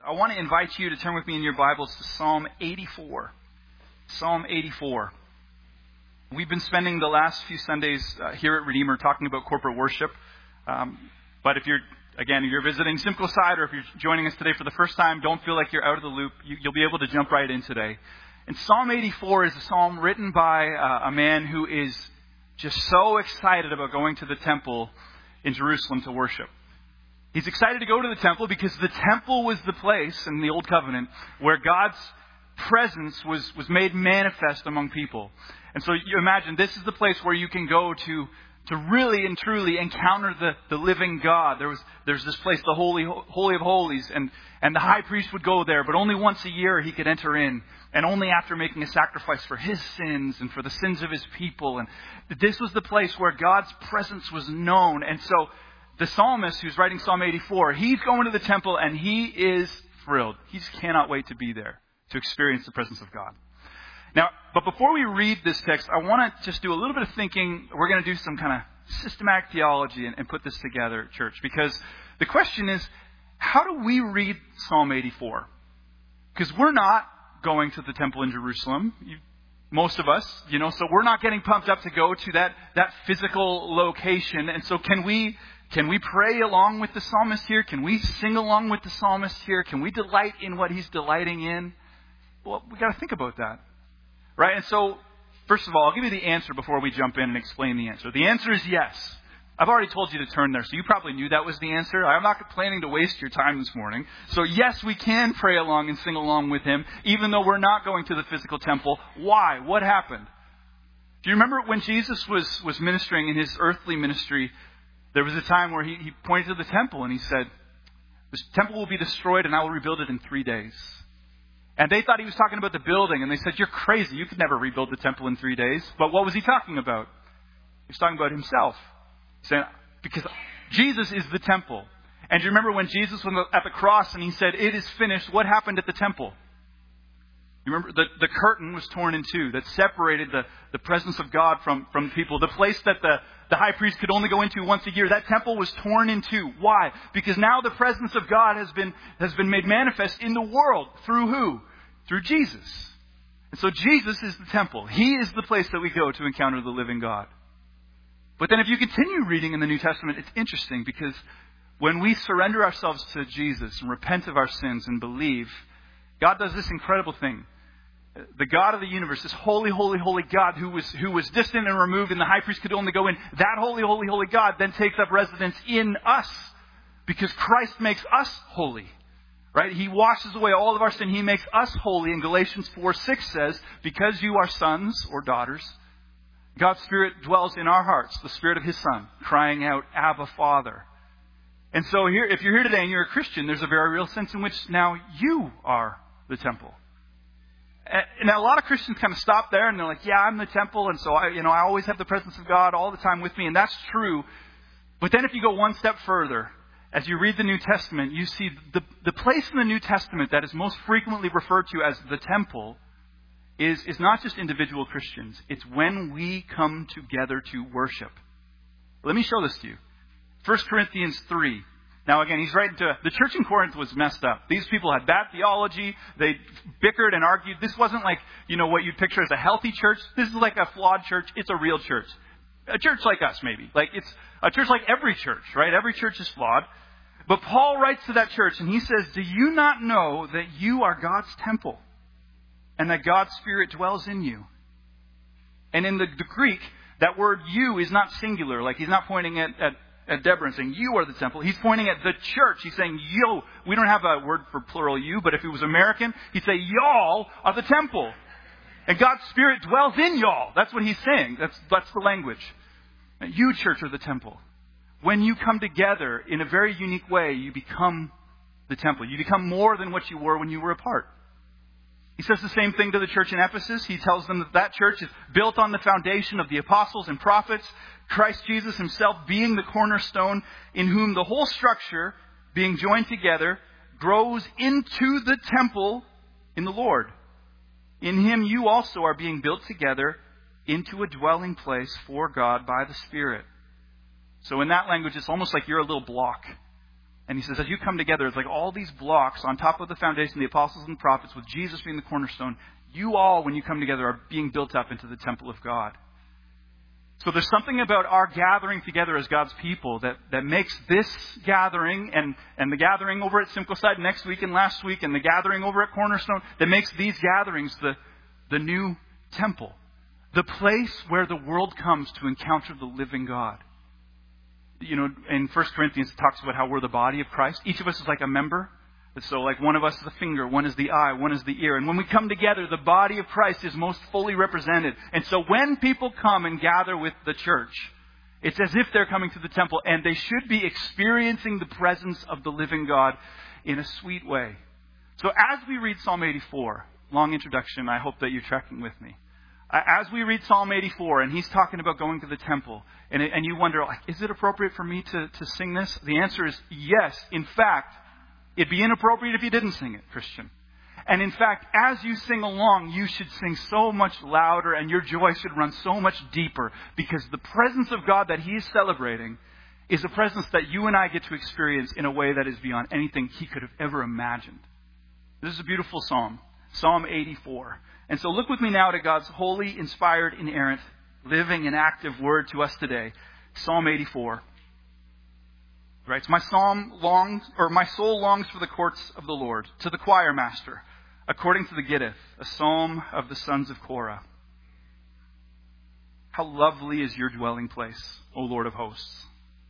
I want to invite you to turn with me in your Bibles to Psalm 84. Psalm 84. We've been spending the last few Sundays here at Redeemer talking about corporate worship. But if you're visiting Simpleside, or if you're joining us today for the first time, don't feel like you're out of the loop. You'll be able to jump right in today. And Psalm 84 is a psalm written by a man who is just so excited about going to the temple in Jerusalem to worship. He's excited to go to the temple because the temple was the place in the Old Covenant where God's presence was made manifest among people. And so you imagine this is the place where you can go to really and truly encounter the living God. There's this place, the Holy of Holies, and the high priest would go there, but only once a year he could enter in, and only after making a sacrifice for his sins and for the sins of his people. And this was the place where God's presence was known. And so the psalmist who's writing Psalm 84, he's going to the temple and he is thrilled. He just cannot wait to be there, to experience the presence of God. Now, but before we read this text, I want to just do a little bit of thinking. We're going to do some kind of systematic theology and put this together, church, because the question is, how do we read Psalm 84? Because we're not going to the temple in Jerusalem, most of us, so we're not getting pumped up to go to that physical location. And so can we pray along with the psalmist here? Can we sing along with the psalmist here? Can we delight in what he's delighting in? Well, we got to think about that. Right? And so, first of all, I'll give you the answer before we jump in and explain the answer. The answer is yes. I've already told you to turn there, so you probably knew that was the answer. I'm not planning to waste your time this morning. So yes, we can pray along and sing along with him, even though we're not going to the physical temple. Why? What happened? Do you remember when Jesus was ministering in his earthly ministry, there was a time where he pointed to the temple and he said, "This temple will be destroyed and I will rebuild it in 3 days." And they thought he was talking about the building, and they said, "You're crazy. You could never rebuild the temple in 3 days." But what was he talking about? He was talking about himself. He said, because Jesus is the temple. And do you remember when Jesus was at the cross and he said, "It is finished," what happened at the temple? You remember the curtain was torn in two that separated the presence of God from people. The place that the high priest could only go into once a year, that temple was torn in two. Why? Because now the presence of God has been made manifest in the world. Through who? Through Jesus. And so Jesus is the temple. He is the place that we go to encounter the living God. But then if you continue reading in the New Testament, it's interesting because when we surrender ourselves to Jesus and repent of our sins and believe, God does this incredible thing. The God of the universe, this holy, holy, holy God who was distant and removed and the high priest could only go in, that holy, holy, holy God then takes up residence in us because Christ makes us holy. Right? He washes away all of our sin. He makes us holy. And Galatians 4:6 says, because you are sons or daughters, God's Spirit dwells in our hearts, the Spirit of His Son, crying out, "Abba, Father." And so here, if you're here today and you're a Christian, there's a very real sense in which now you are the temple. And a lot of Christians kind of stop there and they're like, "Yeah, I'm the temple, and so I always have the presence of God all the time with me," and that's true. But then if you go one step further, as you read the New Testament, you see the place in the New Testament that is most frequently referred to as the temple is not just individual Christians. It's when we come together to worship. Let me show this to you. 1 Corinthians 3. Now again, he's writing to the church in Corinth was messed up. These people had bad theology. They bickered and argued. This wasn't like, what you'd picture as a healthy church. This is like a flawed church. It's a real church. A church like us, maybe. Like it's a church like every church, right? Every church is flawed. But Paul writes to that church and he says, "Do you not know that you are God's temple and that God's Spirit dwells in you?" And in the Greek, that word "you" is not singular. Like he's not pointing at Deborah and saying, "You are the temple." He's pointing at the church. He's saying, "Yo." We don't have a word for plural "you," but if it was American, he'd say, "Y'all are the temple. And God's Spirit dwells in y'all." That's what he's saying. That's the language. You, church, are the temple. When you come together in a very unique way, you become the temple. You become more than what you were when you were apart. He says the same thing to the church in Ephesus. He tells them that church is built on the foundation of the apostles and prophets, Christ Jesus himself being the cornerstone, in whom the whole structure, being joined together, grows into the temple in the Lord. In him you also are being built together into a dwelling place for God by the Spirit. So in that language, it's almost like you're a little block. And he says, as you come together, it's like all these blocks on top of the foundation, the apostles and prophets, with Jesus being the cornerstone. You all, when you come together, are being built up into the temple of God. So there's something about our gathering together as God's people that makes this gathering and the gathering over at Simcoe next week and last week and the gathering over at Cornerstone, that makes these gatherings the new temple. The place where the world comes to encounter the living God. You know, in 1 Corinthians, it talks about how we're the body of Christ. Each of us is like a member. So like one of us is the finger, one is the eye, one is the ear. And when we come together, the body of Christ is most fully represented. And so when people come and gather with the church, it's as if they're coming to the temple, and they should be experiencing the presence of the living God in a sweet way. So as we read Psalm 84, long introduction, I hope that you're tracking with me. As we read Psalm 84, and he's talking about going to the temple, and you wonder, like, is it appropriate for me to sing this? The answer is yes. In fact, it'd be inappropriate if you didn't sing it, Christian. And in fact, as you sing along, you should sing so much louder, and your joy should run so much deeper, because the presence of God that he is celebrating is a presence that you and I get to experience in a way that is beyond anything he could have ever imagined. This is a beautiful psalm, Psalm 84. And so look with me now to God's holy, inspired, inerrant, living and active word to us today. Psalm 84. Right? So my soul longs for the courts of the Lord, to the choir master, according to the Gittith, a psalm of the sons of Korah. How lovely is your dwelling place, O Lord of hosts.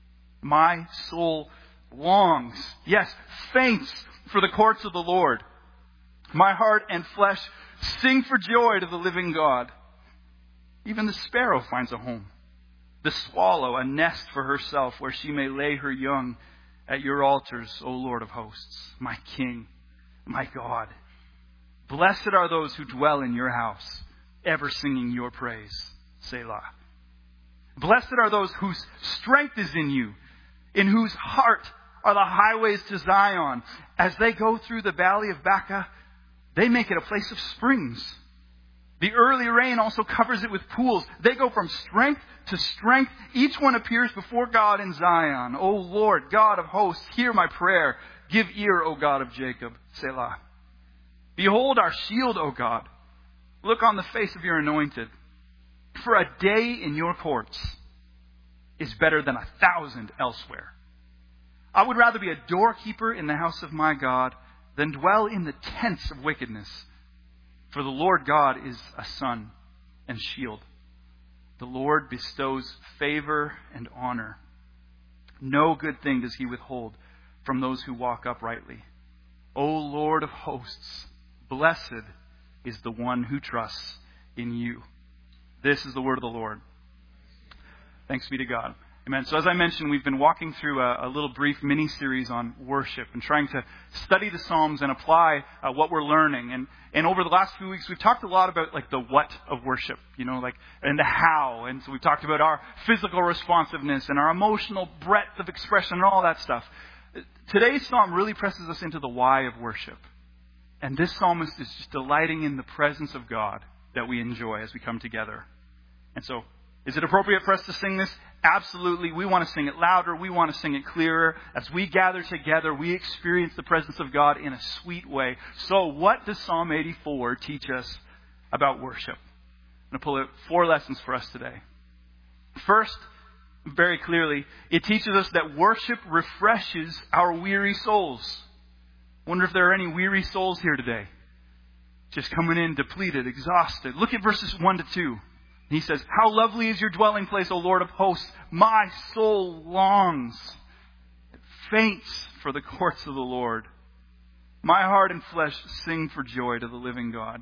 My soul longs, yes, faints for the courts of the Lord. My heart and flesh sing for joy to the living God. Even the sparrow finds a home. The swallow a nest for herself where she may lay her young at your altars, O Lord of hosts, my King, my God. Blessed are those who dwell in your house, ever singing your praise. Selah. Blessed are those whose strength is in you, in whose heart are the highways to Zion. As they go through the valley of Baca, they make it a place of springs. The early rain also covers it with pools. They go from strength to strength. Each one appears before God in Zion. O Lord, God of hosts, hear my prayer. Give ear, O God of Jacob. Selah. Behold our shield, O God. Look on the face of your anointed. For a day in your courts is better than 1,000 elsewhere. I would rather be a doorkeeper in the house of my God than dwell in the tents of wickedness. For the Lord God is a sun and shield. The Lord bestows favor and honor. No good thing does he withhold from those who walk uprightly. O Lord of hosts, blessed is the one who trusts in you. This is the word of the Lord. Thanks be to God. Amen. So as I mentioned, we've been walking through a little brief mini-series on worship and trying to study the Psalms and apply what we're learning. And over the last few weeks, we've talked a lot about like the what of worship, and the how. And so we've talked about our physical responsiveness and our emotional breadth of expression and all that stuff. Today's Psalm really presses us into the why of worship. And this psalmist is just delighting in the presence of God that we enjoy as we come together. And so, is it appropriate for us to sing this? Absolutely. We want to sing it louder. We want to sing it clearer. As we gather together, we experience the presence of God in a sweet way. So what does Psalm 84 teach us about worship? I'm going to pull out 4 lessons for us today. First, very clearly, it teaches us that worship refreshes our weary souls. Wonder if there are any weary souls here today. Just coming in depleted, exhausted. Look at verses 1 to 2. He says, how lovely is your dwelling place, O Lord of hosts. My soul longs. It faints for the courts of the Lord. My heart and flesh sing for joy to the living God.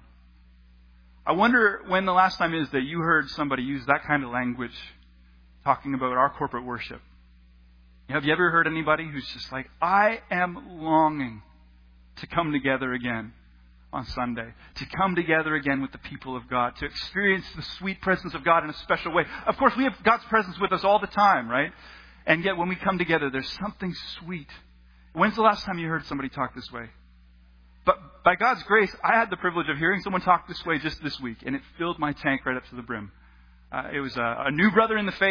I wonder when the last time is that you heard somebody use that kind of language talking about our corporate worship. Have you ever heard anybody who's just like, I am longing to come together again on Sunday, to come together again with the people of God, to experience the sweet presence of God in a special way. Of course, we have God's presence with us all the time, right? And yet when we come together, there's something sweet. When's the last time you heard somebody talk this way? But by God's grace, I had the privilege of hearing someone talk this way just this week, and it filled my tank right up to the brim. It was a new brother in the faith,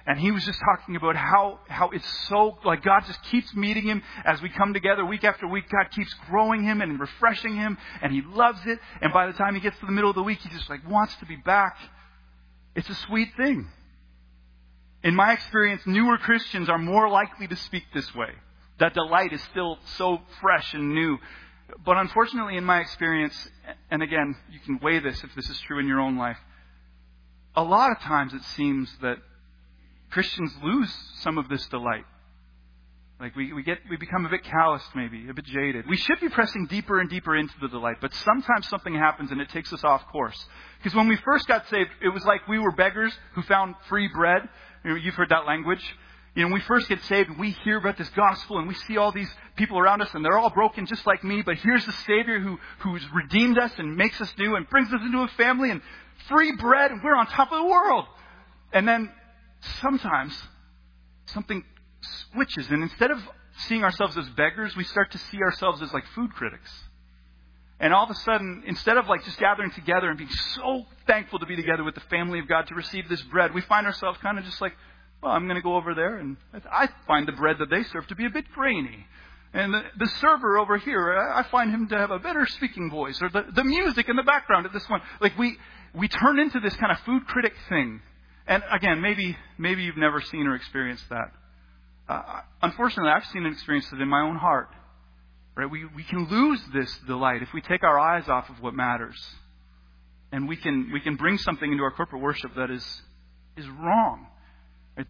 And he was just talking about how it's so, like God just keeps meeting him as we come together week after week. God keeps growing him and refreshing him, and he loves it. And by the time he gets to the middle of the week, he just like wants to be back. It's a sweet thing. In my experience, newer Christians are more likely to speak this way. That delight is still so fresh and new. But unfortunately, in my experience, and again, you can weigh this if this is true in your own life, a lot of times it seems that Christians lose some of this delight. Like we become a bit calloused maybe, a bit jaded. We should be pressing deeper and deeper into the delight, but sometimes something happens and it takes us off course. Because when we first got saved, it was like we were beggars who found free bread. You've heard that language. When we first get saved, we hear about this gospel and we see all these people around us and they're all broken just like me, but here's the Savior who's redeemed us and makes us new and brings us into a family and free bread and we're on top of the world. And then sometimes something switches, and instead of seeing ourselves as beggars, we start to see ourselves as like food critics. And all of a sudden, instead of like just gathering together and being so thankful to be together with the family of God to receive this bread, we find ourselves kind of just like, well, I'm going to go over there, and I find the bread that they serve to be a bit grainy. And the server over here, I find him to have a better speaking voice, or the music in the background at this one. Like we turn into this kind of food critic thing. And again, maybe you've never seen or experienced that. Unfortunately, I've seen and experienced it in my own heart. Right? We can lose this delight if we take our eyes off of what matters, and we can bring something into our corporate worship that is wrong. Right?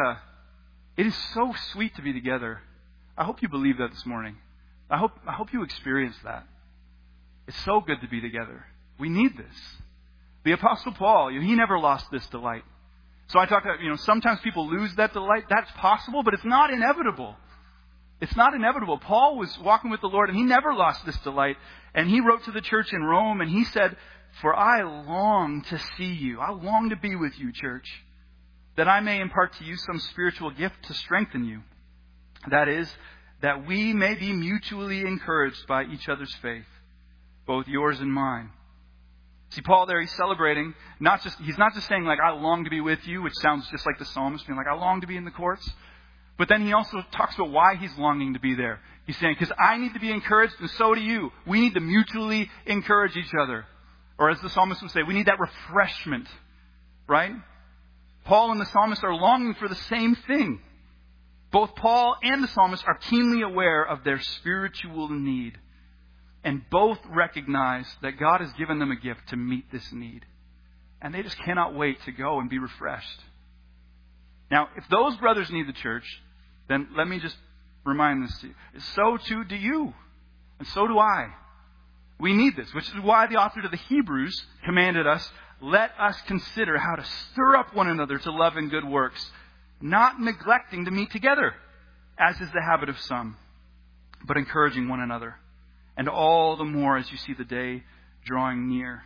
It is so sweet to be together. I hope you believe that this morning. I hope you experience that. It's so good to be together. We need this. The Apostle Paul, he never lost this delight. So I talk about, sometimes people lose that delight. That's possible, but it's not inevitable. It's not inevitable. Paul was walking with the Lord and he never lost this delight. And he wrote to the church in Rome and he said, "For I long to see you. I long to be with you, church, that I may impart to you some spiritual gift to strengthen you. That is, that we may be mutually encouraged by each other's faith, both yours and mine." See, Paul there, he's celebrating, he's not just saying like, "I long to be with you," which sounds just like the psalmist being like, "I long to be in the courts." But then he also talks about why he's longing to be there. He's saying, because I need to be encouraged and so do you. We need to mutually encourage each other. Or as the psalmist would say, we need that refreshment. Right? Paul and the psalmist are longing for the same thing. Both Paul and the psalmist are keenly aware of their spiritual need. And both recognize that God has given them a gift to meet this need. And they just cannot wait to go and be refreshed. Now, if those brothers need the church, then let me just remind this to you. So too do you. And so do I. We need this, which is why the author to the Hebrews commanded us, "Let us consider how to stir up one another to love and good works, not neglecting to meet together, as is the habit of some, but encouraging one another. And all the more as you see the day drawing near."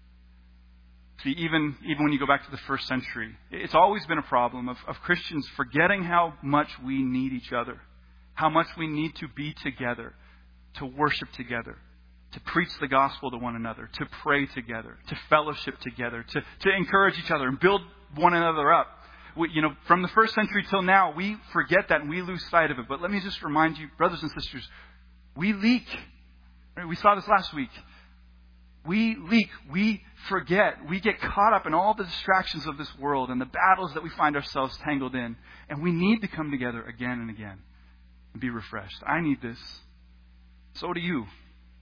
See, even when you go back to the first century, it's always been a problem of Christians forgetting how much we need each other, how much we need to be together, to worship together, to preach the gospel to one another, to pray together, to fellowship together, to encourage each other and build one another up. From the first century till now, we forget that and we lose sight of it. But let me just remind you, brothers and sisters, we leak. We saw this last week. We leak. We forget. We get caught up in all the distractions of this world and the battles that we find ourselves tangled in. And we need to come together again and again and be refreshed. I need this. So do you.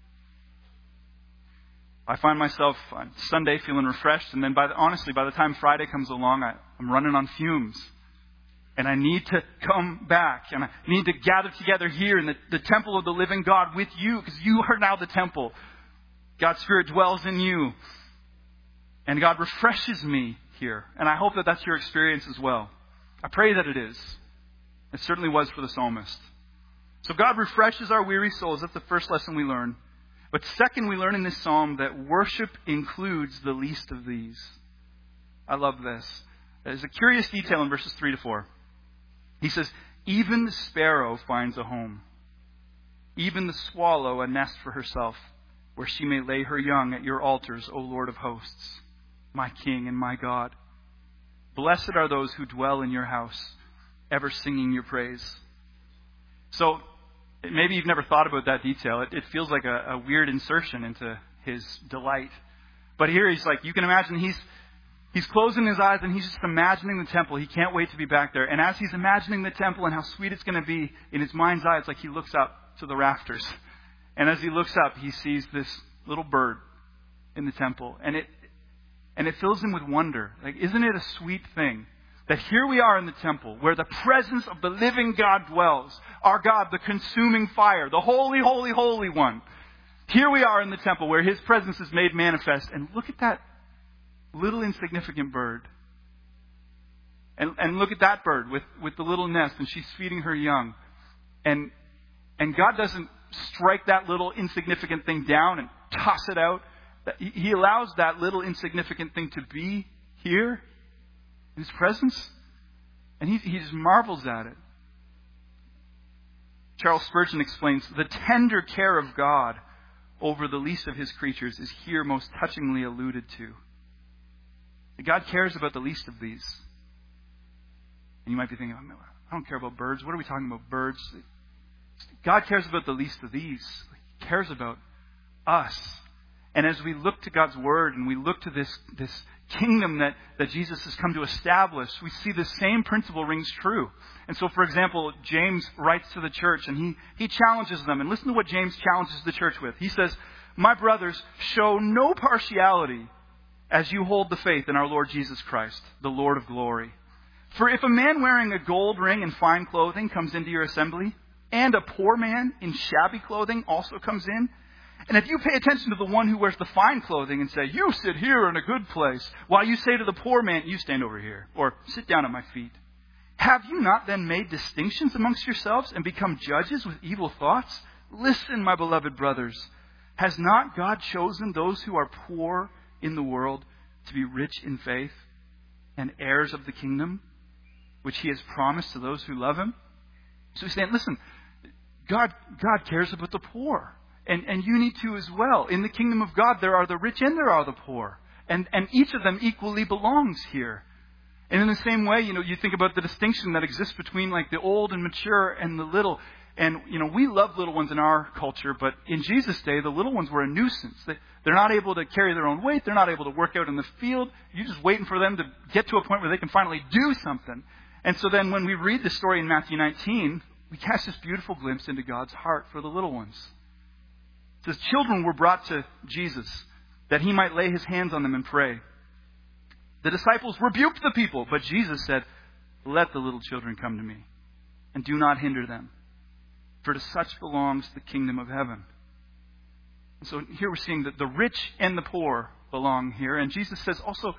I find myself on Sunday feeling refreshed, and then honestly, by the time Friday comes along, I'm running on fumes. And I need to come back, and I need to gather together here in the temple of the living God with you, because you are now the temple. God's Spirit dwells in you. And God refreshes me here. And I hope that that's your experience as well. I pray that it is. It certainly was for the psalmist. So God refreshes our weary souls. That's the first lesson we learn. But second, we learn in this psalm that worship includes the least of these. I love this. There's a curious detail in verses 3 to 4. He says, "Even the sparrow finds a home, even the swallow a nest for herself, where she may lay her young at your altars, O Lord of hosts, my King and my God. Blessed are those who dwell in your house, ever singing your praise. So maybe you've never thought about that detail. It feels like a weird insertion into his delight. But here he's like, you can imagine he's closing his eyes and he's just imagining the temple. He can't wait to be back there. And as he's imagining the temple and how sweet it's going to be, in his mind's eye, it's like he looks up to the rafters. And as he looks up, he sees this little bird in the temple. And it fills him with wonder. Like, isn't it a sweet thing that here we are in the temple where the presence of the living God dwells? Our God, the consuming fire, the holy, holy, holy one. Here we are in the temple where his presence is made manifest. And look at that little insignificant bird. And look at that bird with the little nest, and she's feeding her young. And God doesn't strike that little insignificant thing down and toss it out. He allows that little insignificant thing to be here in his presence. And he just marvels at it. Charles Spurgeon explains, the tender care of God over the least of his creatures is here most touchingly alluded to. God cares about the least of these. And you might be thinking, I don't care about birds. What are we talking about, birds? God cares about the least of these. He cares about us. And as we look to God's Word and we look to this kingdom that Jesus has come to establish, we see the same principle rings true. And so, for example, James writes to the church and he challenges them. And listen to what James challenges the church with. He says, my brothers, show no partiality as you hold the faith in our Lord Jesus Christ, the Lord of glory. For if a man wearing a gold ring and fine clothing comes into your assembly, and a poor man in shabby clothing also comes in, and if you pay attention to the one who wears the fine clothing and say, you sit here in a good place, while you say to the poor man, you stand over here, or sit down at my feet, have you not then made distinctions amongst yourselves and become judges with evil thoughts? Listen, my beloved brothers, has not God chosen those who are poor in the world to be rich in faith and heirs of the kingdom, which he has promised to those who love him? So he's saying, listen, God cares about the poor. And you need to as well. In the kingdom of God, there are the rich and there are the poor. And each of them equally belongs here. And in the same way, you think about the distinction that exists between like the old and mature and the little. And, we love little ones in our culture, but in Jesus' day, the little ones were a nuisance. They're not able to carry their own weight. They're not able to work out in the field. You're just waiting for them to get to a point where they can finally do something. And so then when we read the story in Matthew 19, we catch this beautiful glimpse into God's heart for the little ones. It says, children were brought to Jesus that he might lay his hands on them and pray. The disciples rebuked the people, but Jesus said, let the little children come to me and do not hinder them, for to such belongs the kingdom of heaven. And so here we're seeing that the rich and the poor belong here. And Jesus says also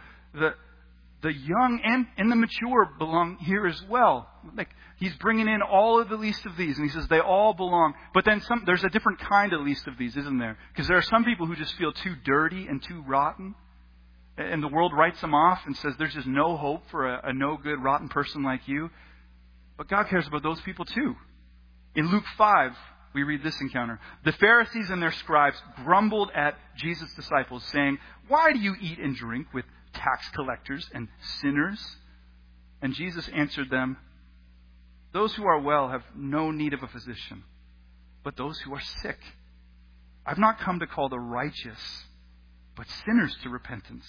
the young and the mature belong here as well. Like he's bringing in all of the least of these. And he says they all belong. But then there's a different kind of least of these, isn't there? Because there are some people who just feel too dirty and too rotten. And the world writes them off and says there's just no hope for a no good, rotten person like you. But God cares about those people too. In Luke 5, we read this encounter. The Pharisees and their scribes grumbled at Jesus' disciples, saying, why do you eat and drink with tax collectors and sinners? And Jesus answered them, those who are well have no need of a physician, but those who are sick. I've not come to call the righteous, but sinners to repentance.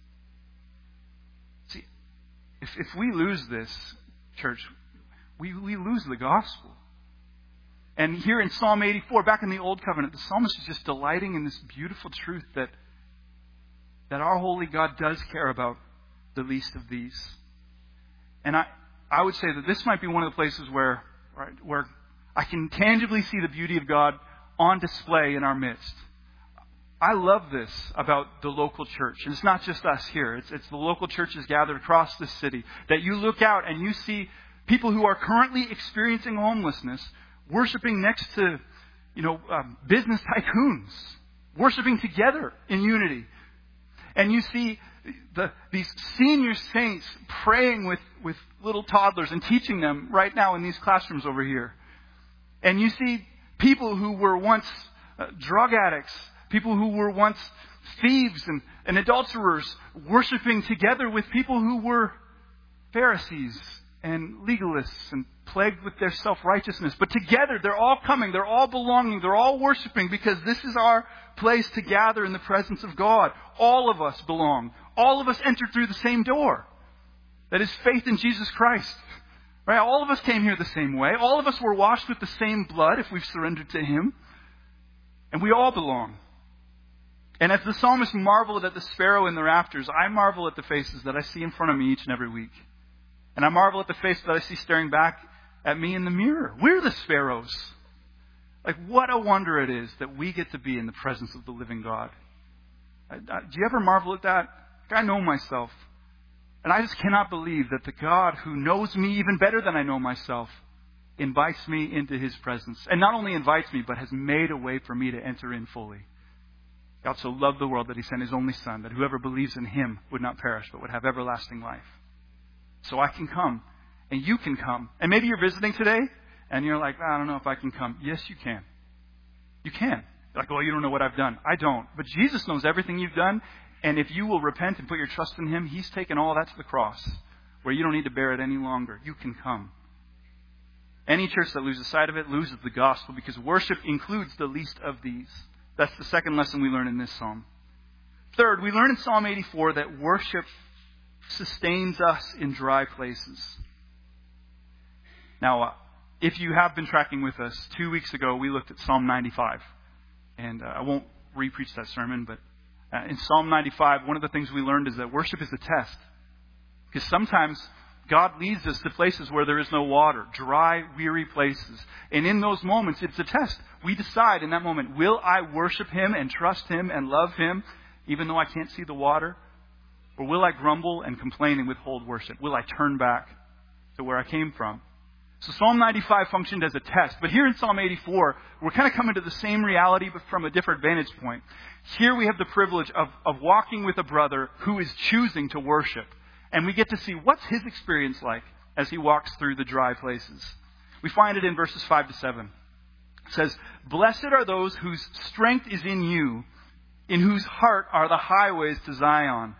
See, if we lose this, church, we lose the gospel. And here in Psalm 84, back in the Old Covenant, the psalmist is just delighting in this beautiful truth that our holy God does care about the least of these. And I would say that this might be one of the places where I can tangibly see the beauty of God on display in our midst. I love this about the local church. And it's not just us here. It's the local churches gathered across the city. That you look out and you see people who are currently experiencing homelessness worshiping next to, business tycoons. Worshiping together in unity. And you see these senior saints praying with little toddlers and teaching them right now in these classrooms over here. And you see people who were once drug addicts, people who were once thieves and adulterers worshiping together with people who were Pharisees and legalists and plagued with their self-righteousness. But together, they're all coming, they're all belonging, they're all worshiping because this is our place to gather in the presence of God. All of us belong. All of us enter through the same door. That is faith in Jesus Christ. Right? All of us came here the same way. All of us were washed with the same blood if we've surrendered to Him. And we all belong. And as the psalmist marveled at the sparrow in the rafters, I marvel at the faces that I see in front of me each and every week. And I marvel at the face that I see staring back at me in the mirror. We're the sparrows. Like, what a wonder it is that we get to be in the presence of the living God. Do you ever marvel at that? I know myself. And I just cannot believe that the God who knows me even better than I know myself invites me into His presence. And not only invites me, but has made a way for me to enter in fully. God so loved the world that He sent His only Son, that whoever believes in Him would not perish, but would have everlasting life. So I can come, and you can come. And maybe you're visiting today, and you're like, I don't know if I can come. Yes, you can. You can. You're like, well, you don't know what I've done. I don't. But Jesus knows everything you've done, and if you will repent and put your trust in Him, He's taken all that to the cross, where you don't need to bear it any longer. You can come. Any church that loses sight of it loses the gospel, because worship includes the least of these. That's the second lesson we learn in this psalm. Third, we learn in Psalm 84 that worship sustains us in dry places. Now, if you have been tracking with us, 2 weeks ago we looked at Psalm 95. And I won't re-preach that sermon, but in Psalm 95, one of the things we learned is that worship is a test. Because sometimes God leads us to places where there is no water, dry, weary places. And in those moments, it's a test. We decide in that moment, will I worship Him and trust Him and love Him, even though I can't see the water? Or will I grumble and complain and withhold worship? Will I turn back to where I came from? So Psalm 95 functioned as a test. But here in Psalm 84, we're kind of coming to the same reality, but from a different vantage point. Here we have the privilege of walking with a brother who is choosing to worship. And we get to see what's his experience like as he walks through the dry places. We find it in verses 5 to 7. It says, "Blessed are those whose strength is in you, in whose heart are the highways to Zion.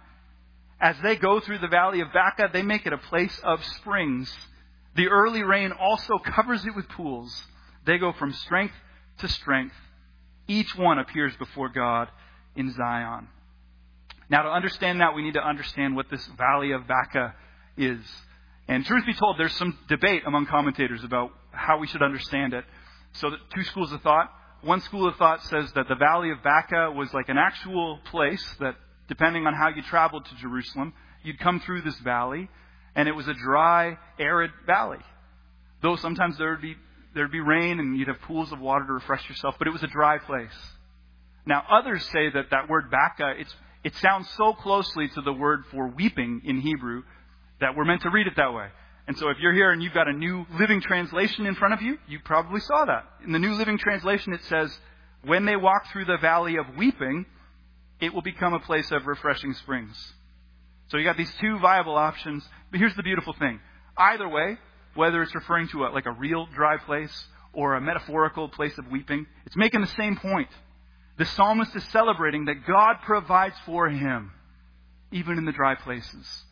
As they go through the valley of Baca, they make it a place of springs. The early rain also covers it with pools. They go from strength to strength. Each one appears before God in Zion." Now, to understand that, we need to understand what this valley of Baca is. And truth be told, there's some debate among commentators about how we should understand it. So, two schools of thought. One school of thought says that the valley of Baca was like an actual place that, depending on how you traveled to Jerusalem, you'd come through this valley, and it was a dry, arid valley. Though sometimes there'd be rain and you'd have pools of water to refresh yourself, but it was a dry place. Now, others say that word Baca, it sounds so closely to the word for weeping in Hebrew that we're meant to read it that way. And so if you're here and you've got a New Living Translation in front of you, you probably saw that. In the New Living Translation, it says, "When they walk through the valley of weeping, it will become a place of refreshing springs." So you got these two viable options. But here's the beautiful thing. Either way, whether it's referring to a real dry place or a metaphorical place of weeping, it's making the same point. The psalmist is celebrating that God provides for him, even in the dry places.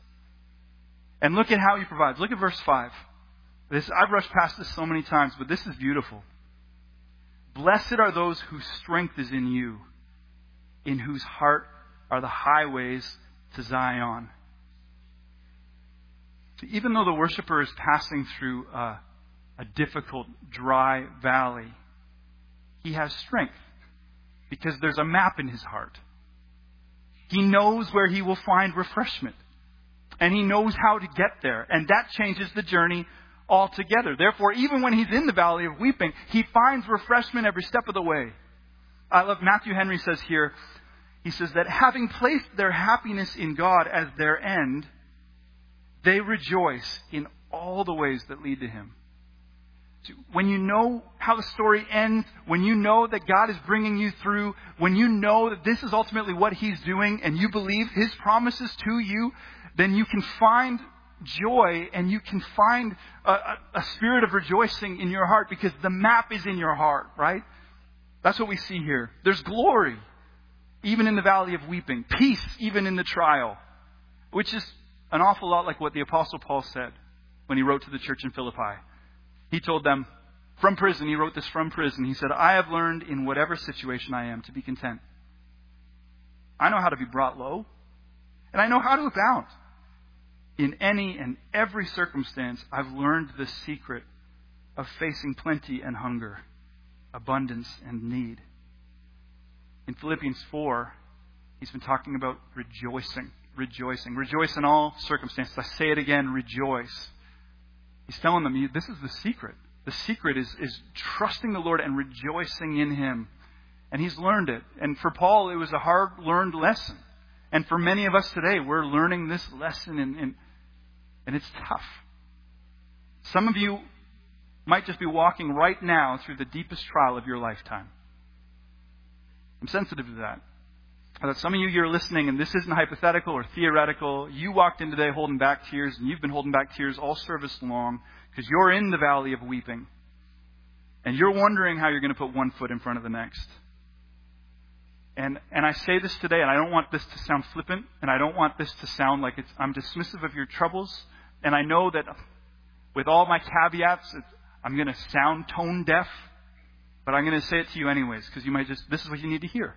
And look at how He provides. Look at verse 5. I've rushed past this so many times, but this is beautiful. "Blessed are those whose strength is in you, in whose heart are the highways to Zion." So even though the worshiper is passing through a difficult, dry valley, he has strength because there's a map in his heart. He knows where he will find refreshment, and he knows how to get there, and that changes the journey altogether. Therefore, even when he's in the valley of weeping, he finds refreshment every step of the way. I love Matthew Henry says here, he says that having placed their happiness in God as their end, they rejoice in all the ways that lead to Him. So when you know how the story ends, when you know that God is bringing you through, when you know that this is ultimately what He's doing and you believe His promises to you, then you can find joy and you can find a spirit of rejoicing in your heart because the map is in your heart, right? That's what we see here. There's glory, even in the valley of weeping. Peace, even in the trial. Which is an awful lot like what the Apostle Paul said when he wrote to the church in Philippi. He told them from prison, he wrote this from prison. He said, I have learned in whatever situation I am to be content. I know how to be brought low, and I know how to abound. In any and every circumstance, I've learned the secret of facing plenty and hunger, abundance and need. In Philippians 4, he's been talking about rejoicing. Rejoice in all circumstances. I say it again, rejoice. He's telling them, this is the secret. The secret is trusting the Lord and rejoicing in Him. And he's learned it. And for Paul, it was a hard-learned lesson. And for many of us today, we're learning this lesson, and it's tough. Some of you might just be walking right now through the deepest trial of your lifetime. I'm sensitive to that. That some of you, you're listening, and this isn't hypothetical or theoretical. You walked in today holding back tears, and you've been holding back tears all service long because you're in the valley of weeping. And you're wondering how you're going to put one foot in front of the next. And I say this today, and I don't want this to sound flippant, and I don't want this to sound like I'm dismissive of your troubles. And I know that with all my caveats, I'm going to sound tone deaf, but I'm going to say it to you anyways, because you might this is what you need to hear.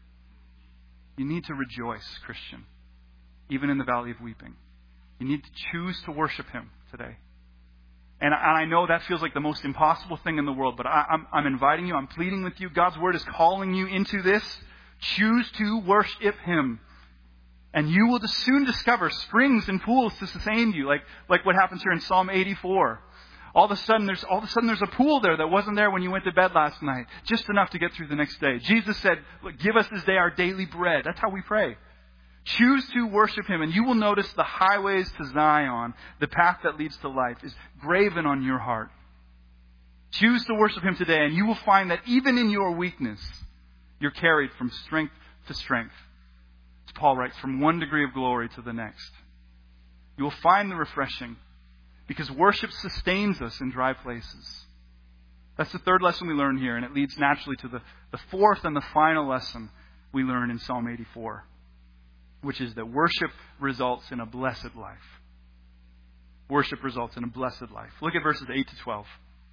You need to rejoice, Christian, even in the valley of weeping. You need to choose to worship Him today. And I know that feels like the most impossible thing in the world, but I'm inviting you, I'm pleading with you. God's Word is calling you into this. Choose to worship Him. And you will soon discover springs and pools to sustain you, like what happens here in Psalm 84. All of a sudden there's a pool there that wasn't there when you went to bed last night. Just enough to get through the next day. Jesus said, look, give us this day our daily bread. That's how we pray. Choose to worship Him, and you will notice the highways to Zion, the path that leads to life, is graven on your heart. Choose to worship Him today, and you will find that even in your weakness, you're carried from strength to strength. As Paul writes, from one degree of glory to the next. You will find the refreshing, because worship sustains us in dry places. That's the third lesson we learn here, and it leads naturally to the fourth and the final lesson we learn in Psalm 84, which is that worship results in a blessed life. Worship results in a blessed life. Look at verses 8 to 12.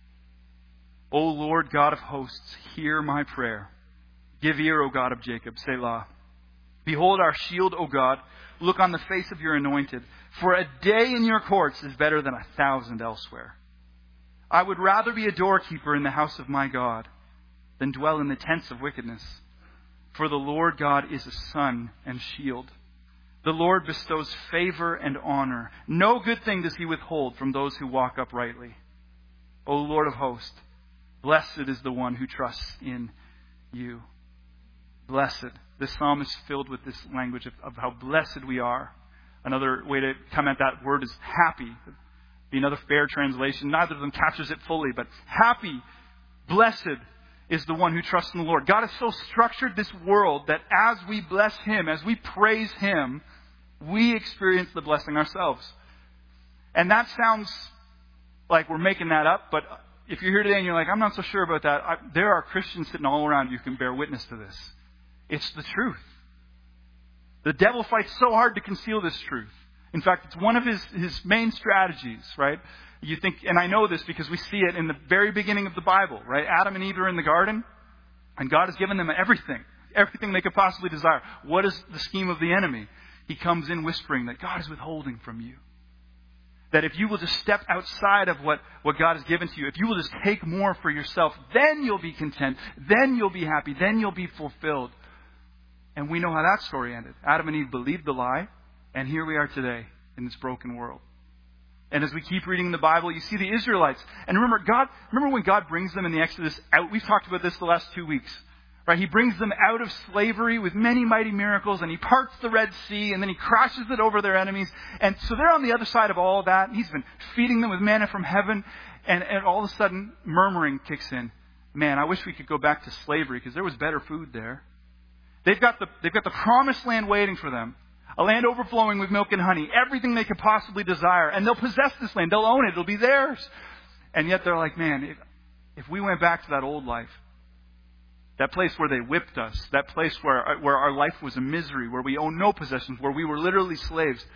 O Lord God of hosts, hear my prayer. Give ear, O God of Jacob, Selah. Behold our shield, O God. Look on the face of your anointed. For a day in your courts is better than 1,000 elsewhere. I would rather be a doorkeeper in the house of my God than dwell in the tents of wickedness. For the Lord God is a sun and shield. The Lord bestows favor and honor. No good thing does He withhold from those who walk uprightly. O Lord of hosts, blessed is the one who trusts in you. Blessed. This psalm is filled with this language of how blessed we are. Another way to come at that word is happy. Be another fair translation. Neither of them captures it fully, but happy, blessed is the one who trusts in the Lord. God has so structured this world that as we bless Him, as we praise Him, we experience the blessing ourselves. And that sounds like we're making that up, but if you're here today and you're like, I'm not so sure about that, there are Christians sitting all around you who can bear witness to this. It's the truth. The devil fights so hard to conceal this truth. In fact, it's one of his main strategies, right? You think, and I know this because we see it in the very beginning of the Bible, right? Adam and Eve are in the garden, and God has given them everything they could possibly desire. What is the scheme of the enemy? He comes in whispering that God is withholding from you. That if you will just step outside of what God has given to you, if you will just take more for yourself, then you'll be content, then you'll be happy, then you'll be fulfilled. And we know how that story ended. Adam and Eve believed the lie, and here we are today in this broken world. And as we keep reading the Bible, you see the Israelites. And remember when God brings them in the Exodus out? We've talked about this the last 2 weeks. Right? He brings them out of slavery with many mighty miracles, and He parts the Red Sea, and then He crashes it over their enemies. And so they're on the other side of all of that. And He's been feeding them with manna from heaven. And all of a sudden, murmuring kicks in. Man, I wish we could go back to slavery because there was better food there. They've got the promised land waiting for them. A land overflowing with milk and honey. Everything they could possibly desire. And they'll possess this land. They'll own it. It'll be theirs. And yet they're like, man, if we went back to that old life, that place where they whipped us, that place where our life was a misery, where we owned no possessions, where we were literally slaves,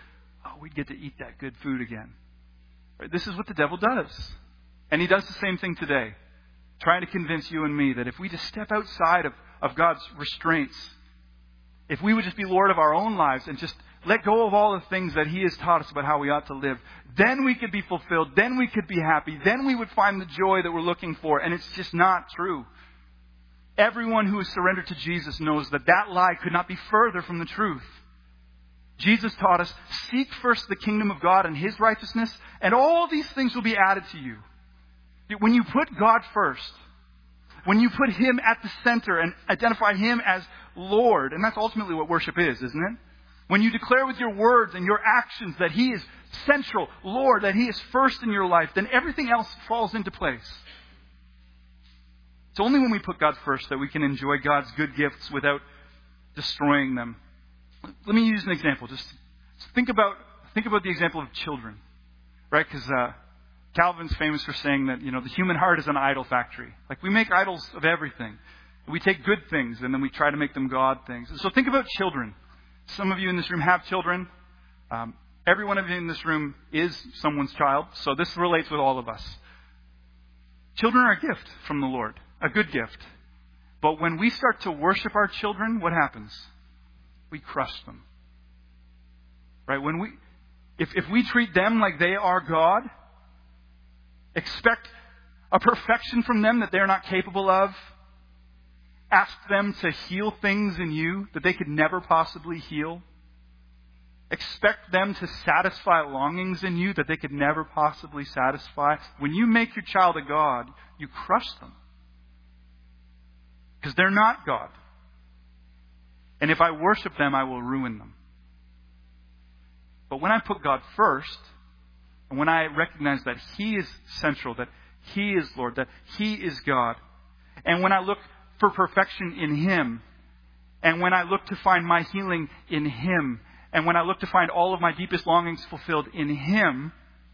oh, we'd get to eat that good food again. Right? This is what the devil does. And he does the same thing today, trying to convince you and me that if we just step outside of God's restraints, if we would just be Lord of our own lives and just let go of all the things that He has taught us about how we ought to live, then we could be fulfilled, then we could be happy, then we would find the joy that we're looking for. And it's just not true. Everyone who is surrendered to Jesus knows that that lie could not be further from the truth. Jesus taught us, seek first the kingdom of God and His righteousness, and all these things will be added to you. When you put God first, when you put Him at the center and identify Him as Lord, and that's ultimately what worship is, isn't it? When you declare with your words and your actions that He is central, Lord, that He is first in your life, then everything else falls into place. It's only when we put God first that we can enjoy God's good gifts without destroying them. Let me use an example. Just think about the example of children, right? Because Calvin's famous for saying that, the human heart is an idol factory. Like, we make idols of everything. We take good things and then we try to make them God things. So think about children. Some of you in this room have children. Every one of you in this room is someone's child. So this relates with all of us. Children are a gift from the Lord, a good gift. But when we start to worship our children, what happens? We crush them. Right? If we treat them like they are God, expect a perfection from them that they're not capable of, ask them to heal things in you that they could never possibly heal, expect them to satisfy longings in you that they could never possibly satisfy. When you make your child a God, you crush them. Because they're not God. And if I worship them, I will ruin them. But when I put God first, and when I recognize that He is central, that He is Lord, that He is God, and when I look for perfection in Him, and when I look to find my healing in Him, and when I look to find all of my deepest longings fulfilled in Him,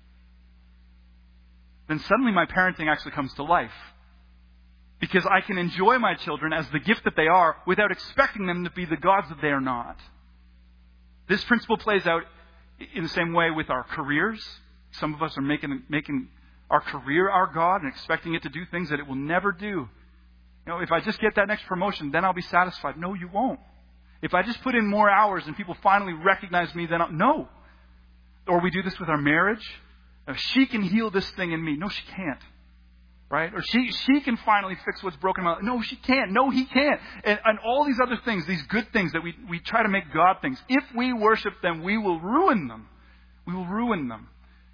then suddenly my parenting actually comes to life. Because I can enjoy my children as the gift that they are without expecting them to be the gods that they are not. This principle plays out in the same way with our careers. Some of us are making our career our God and expecting it to do things that it will never do. If I just get that next promotion, then I'll be satisfied. No, you won't. If I just put in more hours and people finally recognize me, then no. Or we do this with our marriage. She can heal this thing in me. No, she can't. Right? Or she can finally fix what's broken in my life. No, she can't. No, he can't. And all these other things, these good things that we try to make God things. If we worship them, we will ruin them. We will ruin them.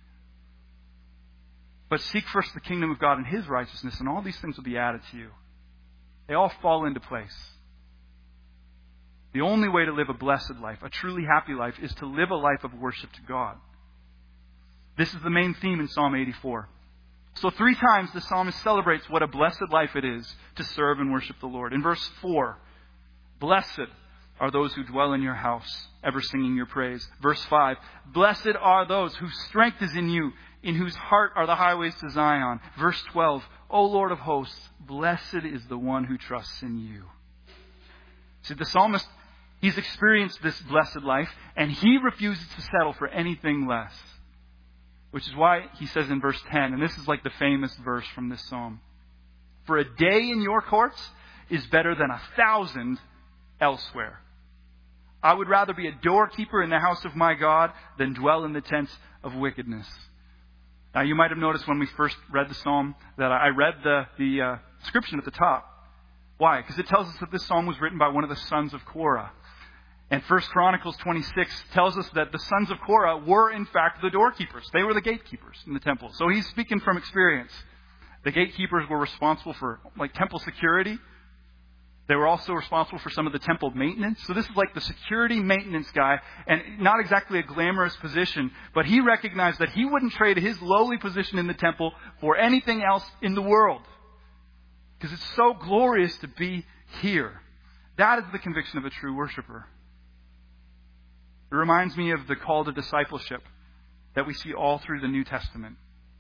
But seek first the kingdom of God and His righteousness, and all these things will be added to you. They all fall into place. The only way to live a blessed life, a truly happy life, is to live a life of worship to God. This is the main theme in Psalm 84. So 3 times the psalmist celebrates what a blessed life it is to serve and worship the Lord. In verse 4, blessed are those who dwell in your house, ever singing your praise. Verse 5, blessed are those whose strength is in you, in whose heart are the highways to Zion. Verse 12, O Lord of hosts, blessed is the one who trusts in you. See, the psalmist, he's experienced this blessed life, and he refuses to settle for anything less. Which is why he says in verse 10, and this is like the famous verse from this psalm, for a day in your courts is better than 1,000 elsewhere. I would rather be a doorkeeper in the house of my God than dwell in the tents of wickedness. Now you might have noticed when we first read the psalm that I read the description at the top. Why? Because it tells us that this psalm was written by one of the sons of Korah. And 1 Chronicles 26 tells us that the sons of Korah were, in fact, the doorkeepers. They were the gatekeepers in the temple. So he's speaking from experience. The gatekeepers were responsible for, temple security. They were also responsible for some of the temple maintenance. So this is like the security maintenance guy, and not exactly a glamorous position, but he recognized that he wouldn't trade his lowly position in the temple for anything else in the world. Because it's so glorious to be here. That is the conviction of a true worshiper. It reminds me of the call to discipleship that we see all through the New Testament.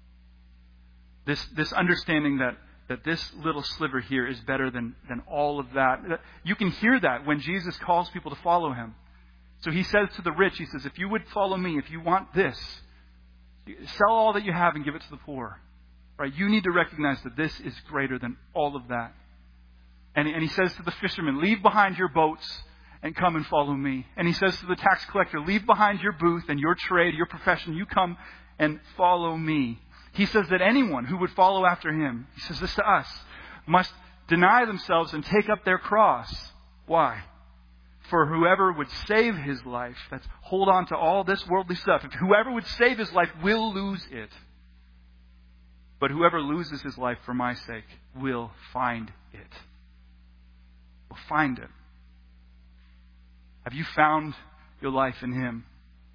This understanding that this little sliver here is better than all of that. You can hear that when Jesus calls people to follow Him. So he says to the rich, he says, if you would follow me, if you want this, sell all that you have and give it to the poor. Right? You need to recognize that this is greater than all of that. And he says to the fisherman, leave behind your boats and come and follow me. And he says to the tax collector, leave behind your booth and your trade, your profession, you come and follow me. He says that anyone who would follow after him, he says this to us, must deny themselves and take up their cross. Why? For whoever would save his life, that's hold on to all this worldly stuff. If whoever would save his life will lose it. But whoever loses his life for my sake will find it. Will find it. Have you found your life in him?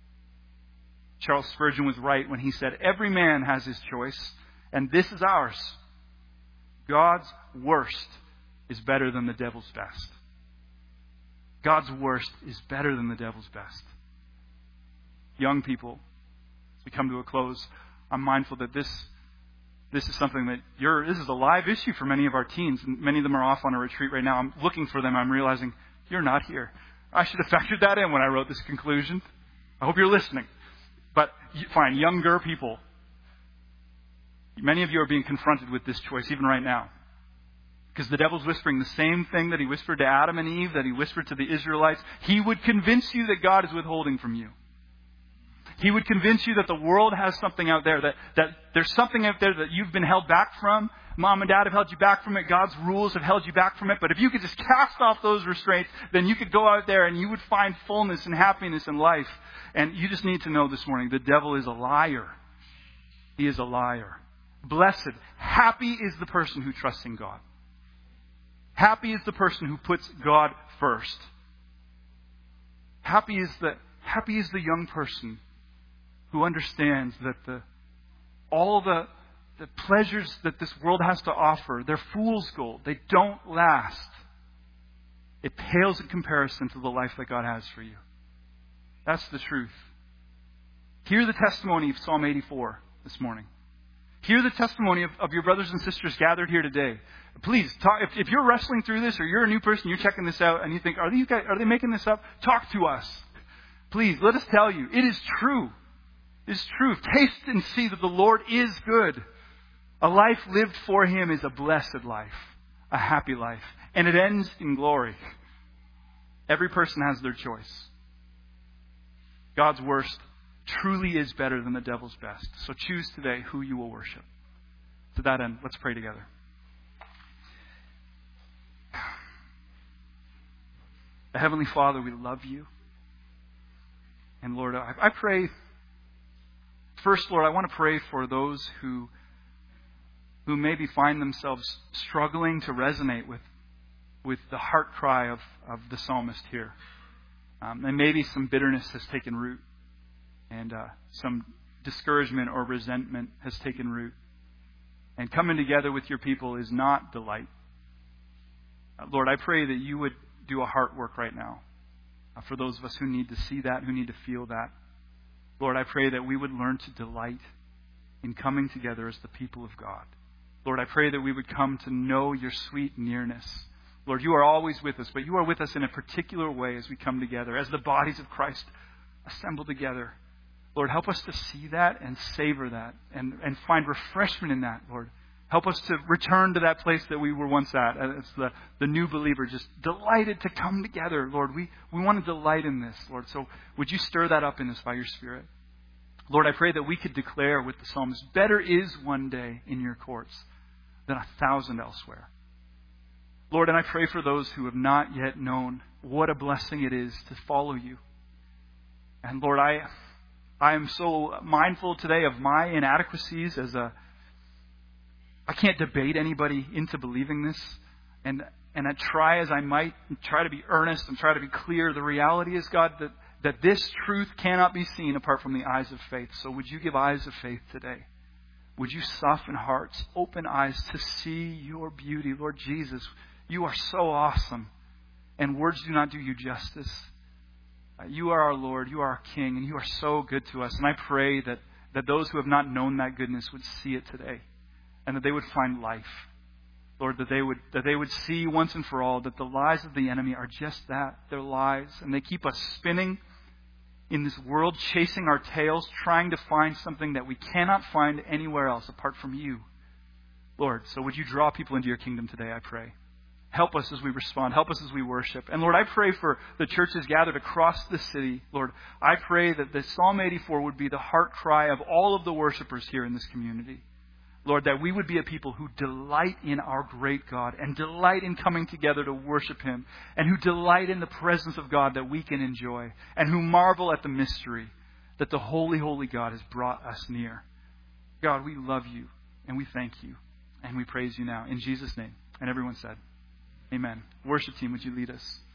Charles Spurgeon was right when he said, every man has his choice, and this is ours. God's worst is better than the devil's best. God's worst is better than the devil's best. Young people, as we come to a close, I'm mindful that this is something that this is a live issue for many of our teens, and many of them are off on a retreat right now. I'm looking for them. I'm realizing you're not here. I should have factored that in when I wrote this conclusion. I hope you're listening. But fine, younger people, many of you are being confronted with this choice even right now. Because the devil's whispering the same thing that he whispered to Adam and Eve, that he whispered to the Israelites. He would convince you that God is withholding from you. He would convince you that the world has something out there, that there's something out there that you've been held back from. Mom and Dad have held you back from it. God's rules have held you back from it. But if you could just cast off those restraints, then you could go out there and you would find fullness and happiness in life. And you just need to know this morning, the devil is a liar. He is a liar. Blessed, happy is the person who trusts in God. Happy is the person who puts God first. Happy is the young person who understands that all the pleasures that this world has to offer, they're fool's gold. They don't last. It pales in comparison to the life that God has for you. That's the truth. Hear the testimony of Psalm 84 this morning. Hear the testimony of your brothers and sisters gathered here today. Please, talk, if you're wrestling through this or you're a new person, you're checking this out and you think, are they making this up? Talk to us. Please, let us tell you, it is true. It is true. Taste and see that the Lord is good. A life lived for Him is a blessed life, a happy life, and it ends in glory. Every person has their choice. God's worst truly is better than the devil's best. So choose today who you will worship. To that end, let's pray together. Heavenly Father, we love you. And Lord, I pray, first, Lord, I want to pray for those who maybe find themselves struggling to resonate with the heart cry of the psalmist here. And maybe some bitterness has taken root. And some discouragement or resentment has taken root. And coming together with your people is not delight. Lord, I pray that you would do a heart work right now for those of us who need to see that, who need to feel that. Lord, I pray that we would learn to delight in coming together as the people of God. Lord, I pray that we would come to know your sweet nearness. Lord, you are always with us, but you are with us in a particular way as we come together, as the bodies of Christ assemble together. Lord, help us to see that and savor that and find refreshment in that, Lord. Help us to return to that place that we were once at as the new believer, just delighted to come together, Lord. We want to delight in this, Lord. So would you stir that up in us by your Spirit? Lord, I pray that we could declare with the psalmist, better is one day in your courts than 1,000 elsewhere. Lord, and I pray for those who have not yet known what a blessing it is to follow you. And Lord, I am so mindful today of my inadequacies I can't debate anybody into believing this. And I try as I might, try to be earnest and try to be clear. The reality is, God, that this truth cannot be seen apart from the eyes of faith. So would you give eyes of faith today? Would you soften hearts, open eyes to see your beauty? Lord Jesus, you are so awesome. And words do not do you justice. You are our Lord, you are our King, and you are so good to us. And I pray that those who have not known that goodness would see it today. And that they would find life. Lord, that they would see once and for all that the lies of the enemy are just that. They're lies. And they keep us spinning in this world, chasing our tails, trying to find something that we cannot find anywhere else apart from you. Lord, so would you draw people into your kingdom today, I pray. Help us as we respond. Help us as we worship. And Lord, I pray for the churches gathered across the city. Lord, I pray that the Psalm 84 would be the heart cry of all of the worshipers here in this community. Lord, that we would be a people who delight in our great God and delight in coming together to worship Him, and who delight in the presence of God that we can enjoy, and who marvel at the mystery that the holy, holy God has brought us near. God, we love you and we thank you and we praise you now in Jesus' name. And everyone said, Amen. Worship team, would you lead us?